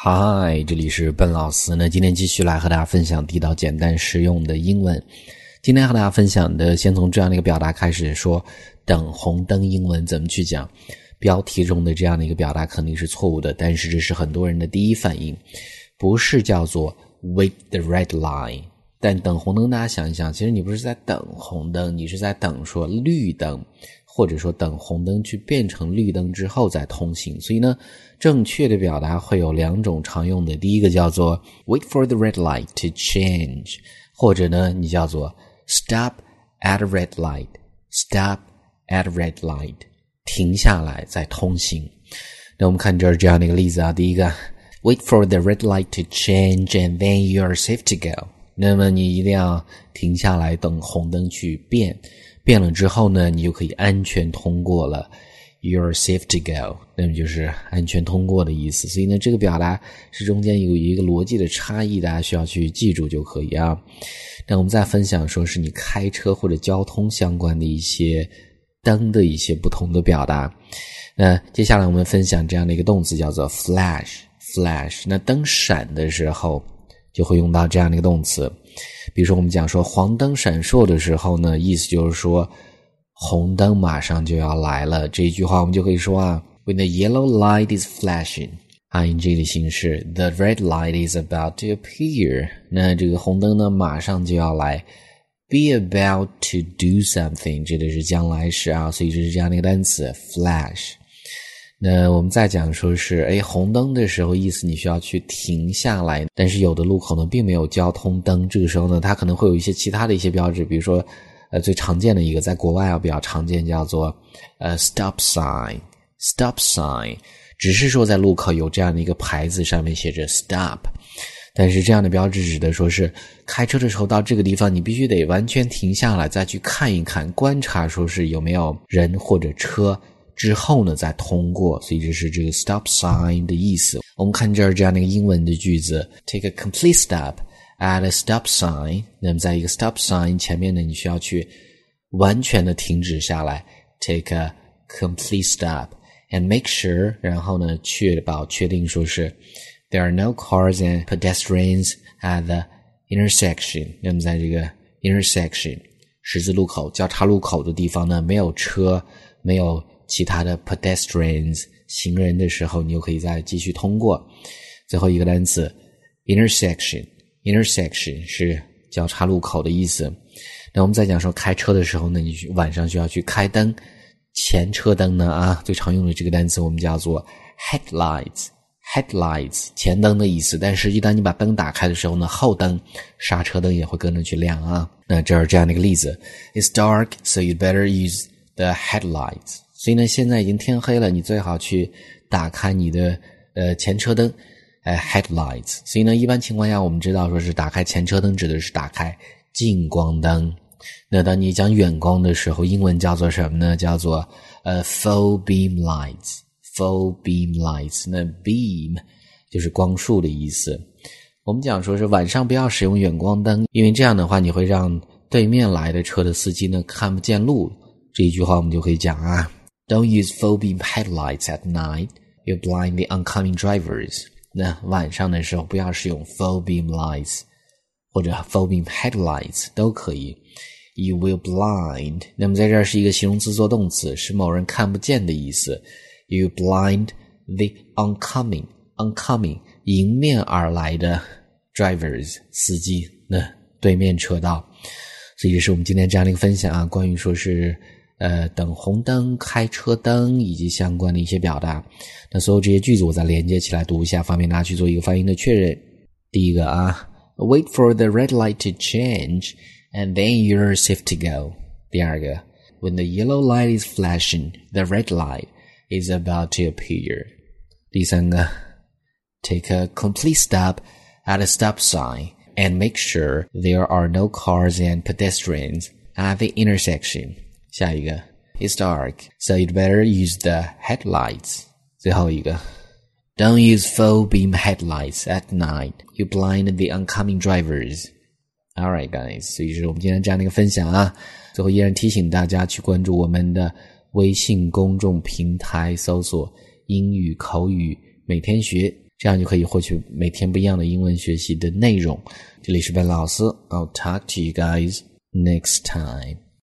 嗨，这里是笨老师呢，今天继续来和大家分享地道简单实用的英文。今天和大家分享的先从这样的一个表达开始说，等红灯英文怎么去讲。标题中的这样的一个表达肯定是错误的，但是这是很多人的第一反应，不是叫做 wait the red line。但等红灯大家想一想，其实你不是在等红灯，你是在等说绿灯，或者说等红灯去变成绿灯之后再通行。所以呢，正确的表达会有两种常用的，第一个叫做 wait for the red light to change， 或者呢你叫做 stop at a red light， stop at a red light， 停下来再通行。那我们看这儿这样的一个例子啊，第一个 wait for the red light to change and then you are safe to go， 那么你一定要停下来等红灯去变了之后呢，你就可以安全通过了。You're safe to go， 那么就是安全通过的意思。所以呢，这个表达是中间有一个逻辑的差异，大家需要去记住就可以啊。那我们再分享说是你开车或者交通相关的一些灯的一些不同的表达。那接下来我们分享这样的一个动词叫做 flash。那灯闪的时候就会用到这样的一个动词。比如说我们讲说黄灯闪烁的时候呢，意思就是说红灯马上就要来了。这一句话我们就可以说啊 When the yellow light is flashing， ing 的形式 The red light is about to appear， 那这个红灯呢马上就要来。Be about to do something， 这个是将来时啊，所以这是这样的一个单词 flash。那我们再讲说是红灯的时候意思你需要去停下来，但是有的路口呢并没有交通灯，这个时候呢它可能会有一些其他的一些标志，比如说最常见的一个在国外比较常见叫做stop sign， 只是说在路口有这样的一个牌子上面写着 stop， 但是这样的标志指的说是开车的时候到这个地方你必须得完全停下来再去看一看，观察说是有没有人或者车，之后呢再通过，所以这是这个 stop sign 的意思。我们看这儿这样的一个英文的句子 Take a complete stop at a stop sign， 那么在一个 stop sign 前面呢你需要去完全的停止下来 Take a complete stop and make sure， 然后呢确定说是 There are no cars and pedestrians at the intersection， 那么在这个 intersection 十字路口交叉路口的地方呢没有车没有其他的 pedestrians 行人的时候你就可以再继续通过。最后一个单词 intersection 是交叉路口的意思。那我们再讲说开车的时候呢，你晚上需要去开灯，前车灯呢最常用的这个单词我们叫做 headlights 前灯的意思，但实际当你把灯打开的时候呢，后灯刹车灯也会跟着去亮啊。那这是这样的一个例子 It's dark so you better use the headlights， 所以呢现在已经天黑了，你最好去打开你的前车灯headlights。 所以呢一般情况下我们知道说是打开前车灯指的是打开近光灯。那当你讲远光的时候英文叫做什么呢？叫做full beam lights。 那 beam 就是光束的意思。我们讲说是晚上不要使用远光灯，因为这样的话你会让对面来的车的司机呢看不见路。这一句话我们就可以讲啊 Don't use full beam headlights at night, you blind the oncoming drivers。 那晚上的时候不要使用 full beam lights 或者 full beam headlights 都可以。 You will blind， 那么在这儿是一个形容词做动词，是某人看不见的意思。 You blind the oncoming 迎面而来的 drivers 司机，那对面车道。所以这是我们今天这样的一个分享啊，关于说是等红灯开车灯以及相关的一些表达。那所有这些句子我再连接起来读一下，方便大家去做一个发音的确认。第一个Wait for the red light to change and then you're safe to go。 第二个 When the yellow light is flashing, the red light is about to appear。 第三个 Take a complete stop at a stop sign and make sure there are no cars and pedestrians at the intersection。 下一个 It's dark, so you'd better use the headlights。 最后一个 Don't use full beam headlights at night, you blind the oncoming drivers。 Alright guys， 所以是我们今天这样的一个分享啊。最后依然提醒大家去关注我们的微信公众平台，搜索英语口语每天学， 这样就可以获取每天不一样的英文学习的内容。这里是笨老师，I'll talk to you guys next time.